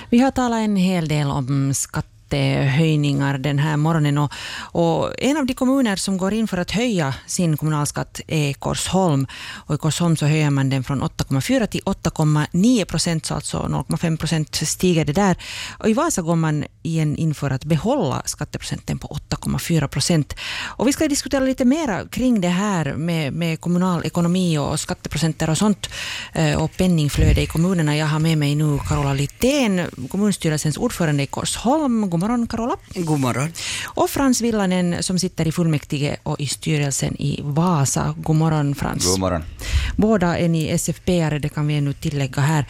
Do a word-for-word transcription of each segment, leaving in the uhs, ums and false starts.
Vi har talat en hel del om skattehöjningar den här morgonen och, och en av de kommuner som går in för att höja sin kommunalskatt är Korsholm. Och i Korsholm så höjer man den från åtta komma fyra till åtta komma nio procent, så alltså noll komma fem procent stiger det där. Och i Vasa går man igen in för att behålla skatteprocenten på åtta komma fyra procent. Och vi ska diskutera lite mer kring det här med, med kommunal ekonomi och skatteprocenter och sånt och penningflöde i kommunerna. Jag har med mig nu Carola Littén, kommunstyrelsens ordförande i Korsholm. God morgon, Carola. God morgon. Och Frans Villanen som sitter i fullmäktige och i styrelsen i Vasa. God morgon, Frans. God morgon. Båda är ni S F P-are, det kan vi ännu tillägga här.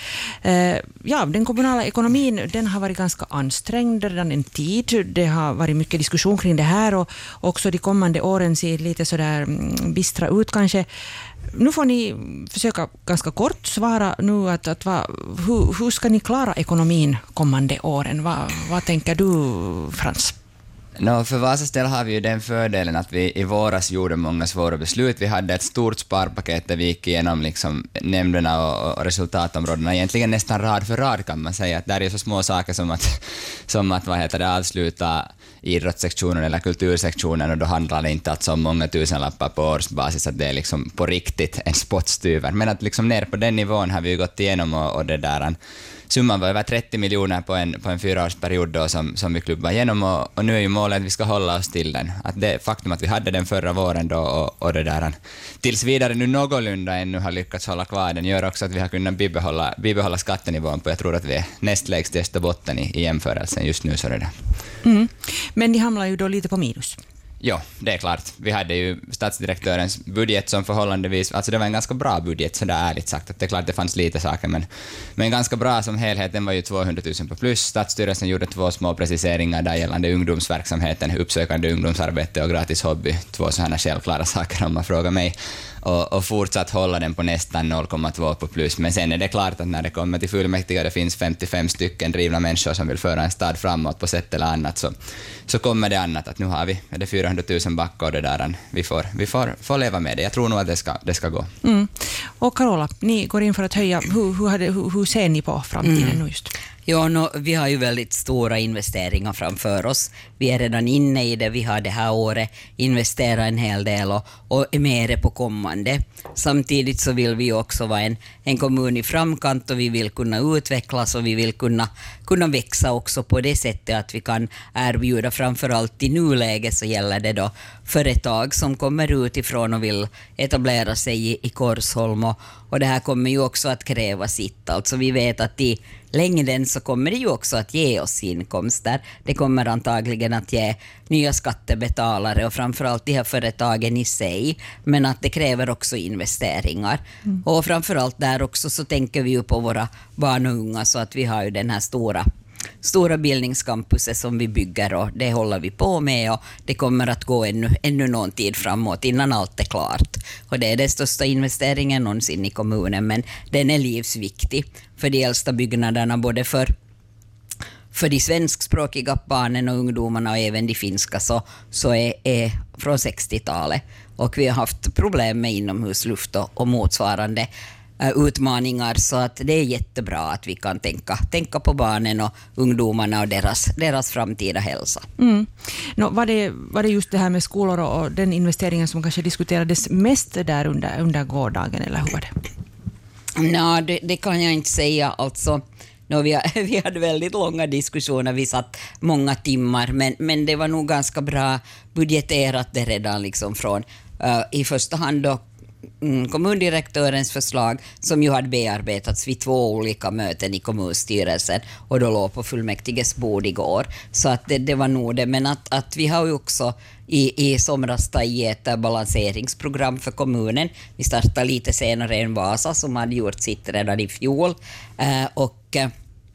Ja, den kommunala ekonomin, den har varit ganska ansträngd redan en tid. Det har varit mycket diskussion kring det här och också de kommande åren ser lite sådär bistra ut kanske. Nu får ni försöka ganska kort svara nu att, att va, hur, hur ska ni klara ekonomin kommande åren? Va, vad tänker du, Frans? No, för Vasas del har vi ju den fördelen att vi i våras gjorde många svåra beslut. Vi hade ett stort sparpaket där vi gick igenom liksom nämnderna och, och resultatområdena. Egentligen nästan rad för rad kan man säga. Att där är så små saker som att, som att vad heter det, avsluta idrottssektionen eller kultursektionen, och då handlar det inte alltså om många tusenlappar på årsbasis, att det är liksom på riktigt en spottstyver. Men att liksom ner på den nivån har vi ju gått igenom och, och det där... Summan var över trettio miljoner på en, på en fyraårsperiod då som, som vi klubbar igenom och, och nu är ju målet att vi ska hålla oss till den. Att det faktum att vi hade den förra våren då och, och det där tills vidare nu någorlunda ännu har lyckats hålla kvar den gör också att vi har kunnat bibehålla, bibehålla skattenivån på, jag tror att vi är nästlägst i Österbotten i, i jämförelsen just nu. Så det där. Mm. Men de hamnar ju då lite på minus. Ja, det är klart. Vi hade ju statsdirektörens budget som förhållandevis, alltså det var en ganska bra budget så där ärligt sagt, att det är klart det fanns lite saker, men, men ganska bra som helhet. Den var ju tvåhundratusen på plus. Statsstyrelsen gjorde två små preciseringar där gällande ungdomsverksamheten, uppsökande ungdomsarbete och gratis hobby, två sådana självklara saker om man frågar mig. Och, och fortsatt hålla den på nästan noll komma två på plus. Men sen är det klart att när det kommer till fullmäktige det finns femtiofem stycken drivna människor som vill föra en stad framåt på sätt eller annat, så, så kommer det annat att nu har vi är det fyrahundratusen back och det där. Vi får, vi får, får leva med det. Jag tror nog att det ska, det ska gå. Mm. Och Carola, ni går in för att höja. Hur, hur, hade, hur, hur ser ni på framtiden mm. nu just? Ja, no, vi har ju väldigt stora investeringar framför oss. Vi är redan inne i det. Vi har det här året investerat en hel del och, och är med på kommande. Samtidigt så vill vi också vara en, en kommun i framkant och vi vill kunna utvecklas och vi vill kunna, kunna växa också på det sättet att vi kan erbjuda, framförallt i nuläget så gäller det då företag som kommer utifrån och vill etablera sig i, i Korsholm och, och det här kommer ju också att kräva sitt. Alltså vi vet att i längden så kommer det ju också att ge oss inkomster. Det kommer antagligen att ge nya skattebetalare och framförallt de här företagen i sig. Men att det kräver också investeringar. Mm. Och framförallt där också så tänker vi ju på våra barn och unga, så att vi har ju den här stora stora bildningscampuset som vi bygger och det håller vi på med och det kommer att gå ännu, ännu någon tid framåt innan allt är klart. Och det är den största investeringen någonsin i kommunen, men den är livsviktig för de äldsta byggnaderna, både för för de svenskspråkiga barnen och ungdomarna och även de finska så, så är, är från sextiotalet och vi har haft problem med inomhusluft och, och motsvarande utmaningar, så att det är jättebra att vi kan tänka, tänka på barnen och ungdomarna och deras, deras framtida hälsa. Mm. No, var, det, var det just det här med skolor och den investeringen som kanske diskuterades mest där under, under gårdagen, eller hur var det? Nej, det, det kan jag inte säga. Alltså, no, vi, vi hade väldigt långa diskussioner, vi satt många timmar, men, men det var nog ganska bra budgeterat det redan liksom från uh, i första hand då Mm, kommundirektörens förslag som ju hade bearbetats vid två olika möten i kommunstyrelsen och då låg på fullmäktiges bord igår. Så att det, det var nog det. Men att, att vi har ju också i, i somras tagit ett balanseringsprogram för kommunen. Vi startade lite senare än Vasa som hade gjort sitt redan i fjol. Eh, och eh,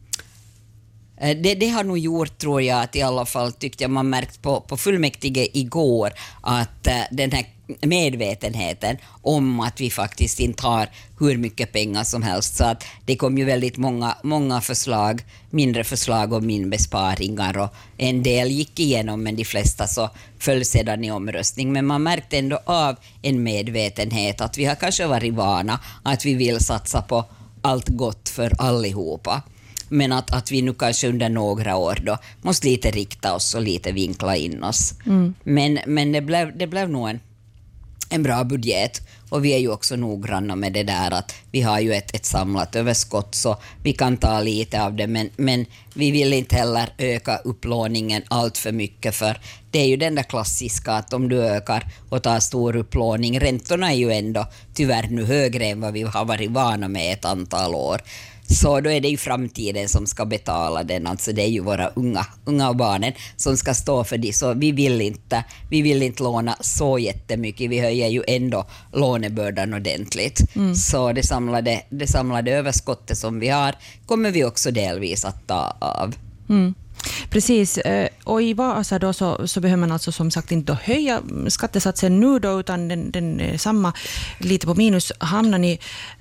Det, det har nog gjort, tror jag, att i alla fall tyckte jag man märkt på, på fullmäktige igår att uh, den här medvetenheten om att vi faktiskt inte har hur mycket pengar som helst, så att det kom ju väldigt många, många förslag, mindre förslag om inbesparingar och en del gick igenom men de flesta så föll sedan i omröstning, men man märkte ändå av en medvetenhet att vi har kanske varit vana att vi vill satsa på allt gott för allihopa. men att, att vi nu kanske under några år då måste lite rikta oss och lite vinkla in oss. Mm. Men, men det, blev, det blev nog en, en bra budget. Och vi är ju också noggranna med det där att vi har ju ett, ett samlat överskott så vi kan ta lite av det, men, men vi vill inte heller öka upplåningen allt för mycket, för det är ju den där klassiska att om du ökar och tar stor upplåning, räntorna är ju ändå tyvärr nu högre än vad vi har varit vana med ett antal år. Så då är det ju framtiden som ska betala den, alltså det är ju våra unga, unga och barnen som ska stå för det, så vi vill inte, vi vill inte låna så jättemycket, vi höjer ju ändå lånebördan ordentligt. Mm. Så det samlade, det samlade överskottet som vi har kommer vi också delvis att ta av. Mm. Precis, och i Vasa då så, så behöver man alltså som sagt inte höja skattesatsen nu då, utan den, den är samma, lite på minus. Hamnar ni,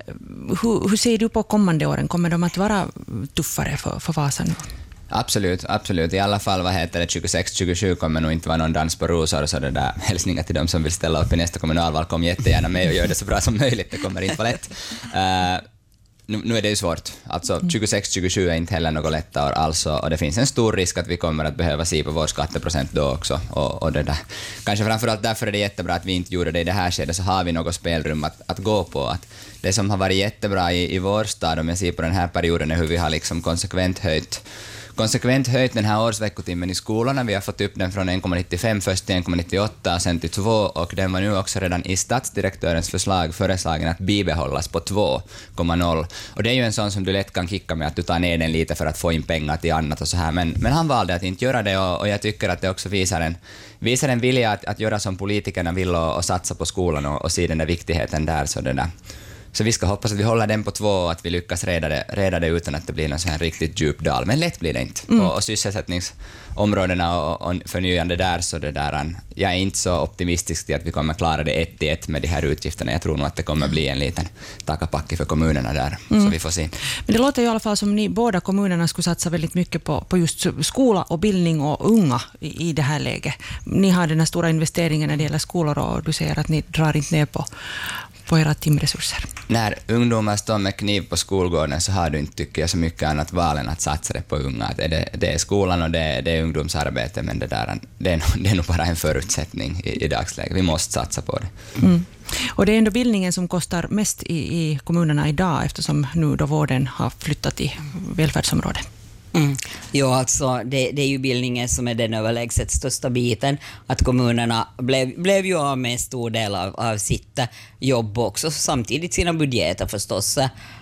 hur, hur ser du på kommande åren? Kommer de att vara tuffare för, för Vasa nu? Absolut, absolut. I alla fall vad heter det, tjugosex tjugosju kommer nog inte vara någon dans på rosor, så det där hälsningar till dem som vill ställa upp i nästa kommunalval, kom jättegärna med och gör det så bra som möjligt, det kommer inte vara lätt. Uh, Nu, nu är det ju svårt. Alltså tjugosex tjugosju är inte heller något lätt år alls, och det finns en stor risk att vi kommer att behöva se på vår skatteprocent då också. Och, och det där. Kanske framförallt därför är det jättebra att vi inte gjorde det i det här skedet, så har vi något spelrum att, att gå på. Att det som har varit jättebra i, i vår stad, om jag ser på den här perioden, är hur vi har liksom konsekvent höjt konsekvent höjt den här årsveckotimmen i skolorna. Vi har fått upp den från en komma nittiofem först till en komma nittioåtta, sen till två, och den var nu också redan i statsdirektörens förslag föreslagen att bibehållas på två komma noll. Och det är ju en sån som du lätt kan kicka med, att du tar ner den lite för att få in pengar till annat och så här, men, men han valde att inte göra det, och, och jag tycker att det också visar en, visar en vilja att, att göra som politikerna vill och, och satsa på skolan och, och se den där viktigheten där, så det där. Så vi ska hoppas att vi håller den på två och att vi lyckas reda det, reda det utan att det blir någon sån här riktigt djup dal. Men lätt blir det inte. Mm. Och, och sysselsättningsområdena och, och förnyande där, så det där, jag är inte så optimistisk till att vi kommer klara det ett till ett med de här utgifterna. Jag tror nog att det kommer bli en liten takapacke för kommunerna där, mm. så vi får se. Men det låter ju i alla fall som ni båda kommunerna skulle satsa väldigt mycket på, på just skola och bildning och unga i, i det här läget. Ni har den här stora investeringen när det gäller skolor, och du säger att ni drar inte ner på på era timresurser. När ungdomar står med kniv på skolgården, så har du inte, tycker jag, så mycket annat val än att satsa det på unga. Det är, det är skolan och det är, det är ungdomsarbete, men det, där, det, är, det är nog bara en förutsättning i, i dagsläget. Vi måste satsa på det. Mm. Och det är ändå bildningen som kostar mest i, i kommunerna idag, eftersom nu då vården har flyttat i välfärdsområdet. Mm. Ja, alltså det, det är ju bildningen som är den överlägset största biten, att kommunerna blev, blev ju av med en stor del av, av sitt jobb också, samtidigt sina budgeter förstås.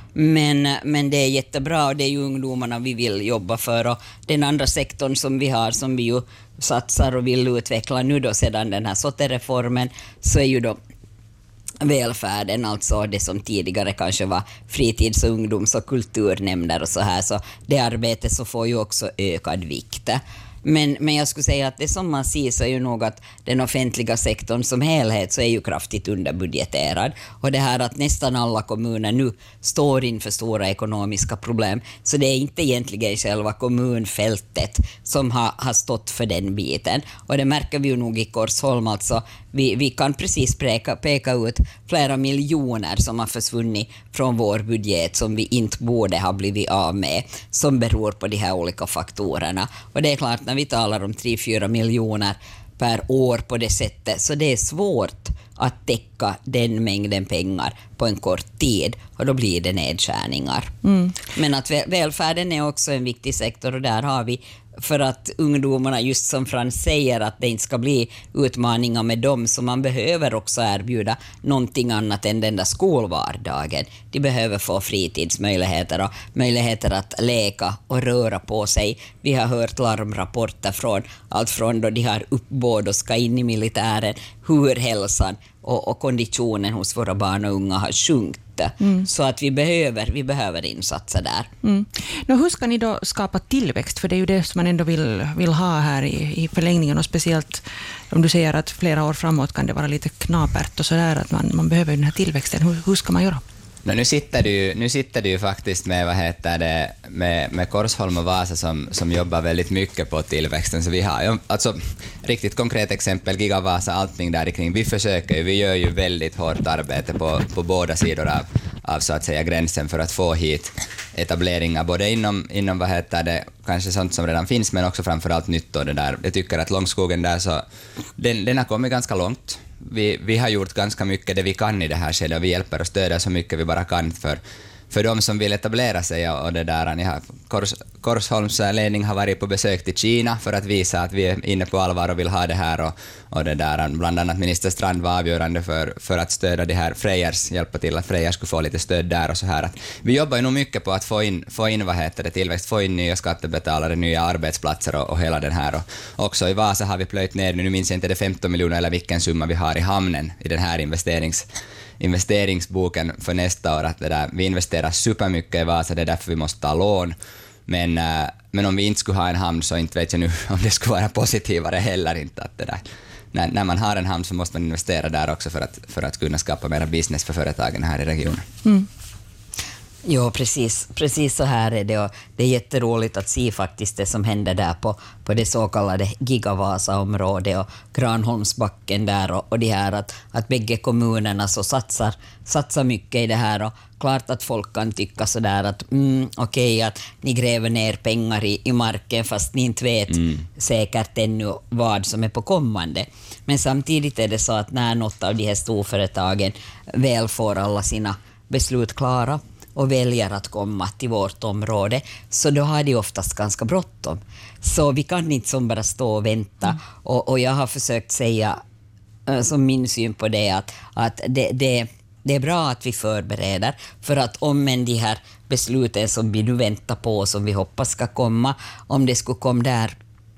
Men, men det är jättebra, och det är ju ungdomarna vi vill jobba för, och den andra sektorn som vi har, som vi ju satsar och vill utveckla nu då sedan den här S O T E-reformen, så är ju då välfärden, alltså det som tidigare kanske var fritids- och ungdoms- och kulturnämnder och så här, så det arbetet så får ju också ökad vikt. Men, men jag skulle säga att det som man ser, så är ju nog att den offentliga sektorn som helhet så är ju kraftigt underbudgeterad, och det här att nästan alla kommuner nu står inför stora ekonomiska problem, så det är inte egentligen själva kommunfältet som har, har stått för den biten, och det märker vi ju nog i Korsholm. Alltså vi, vi kan precis peka, peka ut flera miljoner som har försvunnit från vår budget, som vi inte borde ha blivit av med, som beror på de här olika faktorerna. Och det är klart, när vi talar om tre fyra miljoner per år på det sättet, så det är svårt att täcka den mängden pengar på en kort tid, och då blir det nedskärningar. Mm. Men att välfärden är också en viktig sektor, och där har vi, för att ungdomarna, just som Frans säger, att det inte ska bli utmaningar med dem, så man behöver också erbjuda någonting annat än den där skolvardagen. De behöver få fritidsmöjligheter och möjligheter att leka och röra på sig. Vi har hört larmrapporter från allt från då de har uppbåd och ska in i militären, hur hälsan och, och konditionen hos våra barn och unga har sjunkit. Mm. Så att vi behöver, vi behöver insatser där. Mm. Nå, hur ska ni då skapa tillväxt? För det är ju det som man ändå vill, vill ha här i, i förlängningen, och speciellt om du säger att flera år framåt kan det vara lite knapert och sådär, att man, man behöver den här tillväxten. Hur, hur ska man göra? No, nu, sitter du, nu sitter du ju faktiskt med, vad heter det, med, med Korsholm och Vasa som, som jobbar väldigt mycket på tillväxten. Så vi har alltså riktigt konkret exempel, Giga Vasa, allting där kring. Vi försöker ju, vi gör ju väldigt hårt arbete på, på båda sidor av, av så att säga gränsen för att få hit etableringar, både inom, inom vad heter det, kanske sånt som redan finns, men också framförallt nytt och det där. Jag tycker att Långskogen där, så den, den har kommit ganska långt. Vi, vi har gjort ganska mycket det vi kan i det här skedet, och vi hjälper och stöder så mycket vi bara kan för för de som vill etablera sig. Och det där, ni har, Kors, Korsholms ledning har varit på besök till Kina för att visa att vi är inne på allvar och vill ha det här. Och, och det där, bland annat minister Strand var avgörande för, för att stödja det här Frejers, hjälpa till att Frejers skulle få lite stöd där och så här. Att vi jobbar ju nog mycket på att få in, få in vad heter det, tillväxt, få in nya skattebetalare, nya arbetsplatser och, och hela den här. Och också i Vasa har vi plöjt ner, nu minns jag inte det femton miljoner eller vilken summa vi har i hamnen i den här investerings investeringsboken för nästa år, att det där, vi investerar supermycket i Vasa, det är därför vi måste ta lån. Men, äh, men om vi inte skulle ha en hamn, så inte vet jag nu om det skulle vara positivare heller inte. Att det där. När, när man har en hamn så måste man investera där också för att, för att kunna skapa mera business för företagen här i regionen. Mm. Jo, precis, precis så här är det, och det är jätteroligt att se faktiskt det som händer där på, på det så kallade Gigavasa-området och Granholmsbacken där, och, och det här att, att bägge kommunerna så satsar, satsar mycket i det här, och klart att folk kan tycka sådär att mm, okej okay, att ni gräver ner pengar i, i marken fast ni inte vet mm. säkert ännu vad som är på kommande. Men samtidigt är det så att när något av de här storföretagen väl får alla sina beslut klara och väljer att komma till vårt område, så då har de oftast ganska bråttom. Så vi kan inte som bara stå och vänta. Mm. Och, och jag har försökt säga, som min syn på det, att, att det, det, det är bra att vi förbereder, för att om en de här besluten som vi nu väntar på, som vi hoppas ska komma, om det skulle komma där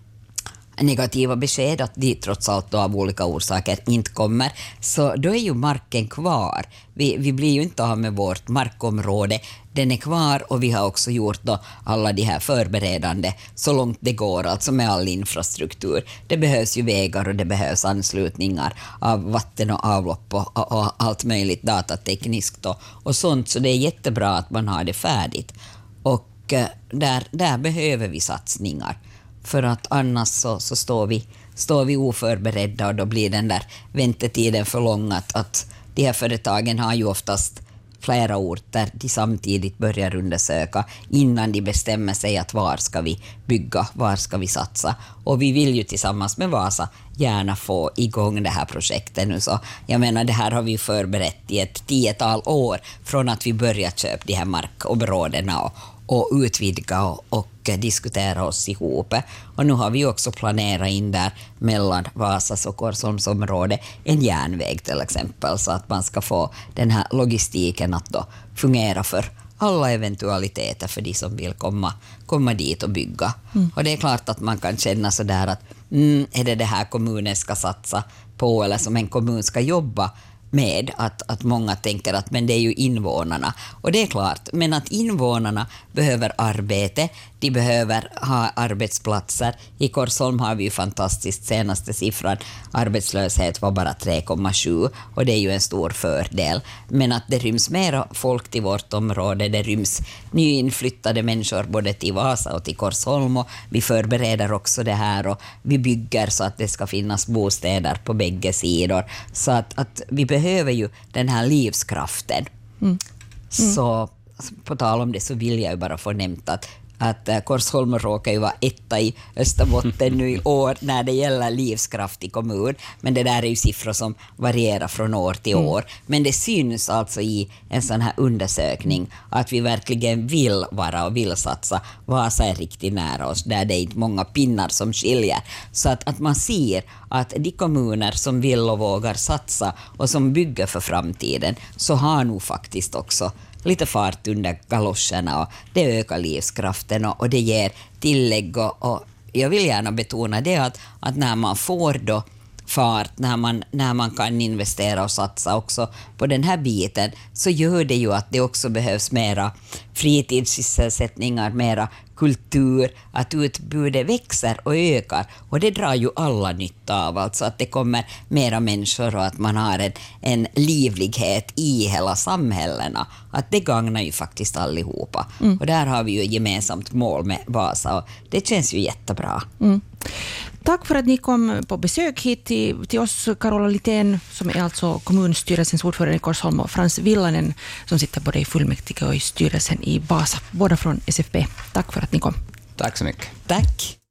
negativa besked att de trots allt då av olika orsaker inte kommer, så då är ju marken kvar. Vi, vi blir ju inte av med vårt markområde. Den är kvar, och vi har också gjort då alla de här förberedande så långt det går, alltså med all infrastruktur. Det behövs ju vägar och det behövs anslutningar av vatten och avlopp och, och, och allt möjligt datatekniskt och, och sånt, så det är jättebra att man har det färdigt. Och eh, där, där behöver vi satsningar. För att annars så, så står, vi, står vi oförberedda, och då blir den där väntetiden för lång. Att, att de här företagen har ju oftast flera orter de samtidigt börjar undersöka innan de bestämmer sig att var ska vi bygga, var ska vi satsa. Och vi vill ju tillsammans med Vasa gärna få igång det här projektet nu. Så jag menar, det här har vi förberett i ett tiotal år från att vi började köpa de här markområdena och och utvidga och, och diskutera oss ihop. Och nu har vi också planerat in där mellan Vasas och Korsholmsområdet en järnväg till exempel, så att man ska få den här logistiken att då fungera för alla eventualiteter för de som vill komma, komma dit och bygga. Mm. Och det är klart att man kan känna sådär att mm, är det det här kommunen ska satsa på, eller som en kommun ska jobba med, att, att många tänker att men det är ju invånarna. Och det är klart, men att invånarna behöver arbete, de behöver ha arbetsplatser. I Korsholm har vi ju fantastiskt, senaste siffran, arbetslöshet var bara tre komma sju, och det är ju en stor fördel. Men att det ryms mera folk till vårt område, det ryms nyinflyttade människor både till Vasa och till Korsholm, och vi förbereder också det här, och vi bygger så att det ska finnas bostäder på bägge sidor. Så att, att vi behöver ju den här livskraften. Mm. Mm. Så på tal om det så vill jag ju bara få nämnt att att Korsholm råkar ju vara etta i Österbotten nu i år när det gäller livskraft i kommun. Men det där är ju siffror som varierar från år till år. Mm. Men det syns alltså i en sån här undersökning att vi verkligen vill vara och vill satsa. Vasa är riktigt nära oss, där det är inte många pinnar som skiljer. Så att, att man ser att de kommuner som vill och vågar satsa och som bygger för framtiden, så har nog faktiskt också lite fart under galoscherna, och det ökar livskraften och, och det ger tillägg. Och, och jag vill gärna betona det att, att när man får då fart, när man, när man kan investera och satsa också på den här biten, så gör det ju att det också behövs mera fritidssysselsättningar, mera kultur, att utbudet växer och ökar, och det drar ju alla nytta av, alltså att det kommer mera människor och att man har en, en livlighet i hela samhällena, att det gagnar ju faktiskt allihopa. Mm. Och där har vi ju gemensamt mål med Vasa, och det känns ju jättebra. Mm. Tack för att ni kom på besök hit till, till oss, Carola Litén, som är alltså kommunstyrelsens ordförande i Korsholm, och Frans Villanen, som sitter både i fullmäktige och i styrelsen i Vasa, båda från S F P. Tack för att ni kom. Tack så mycket. Tack.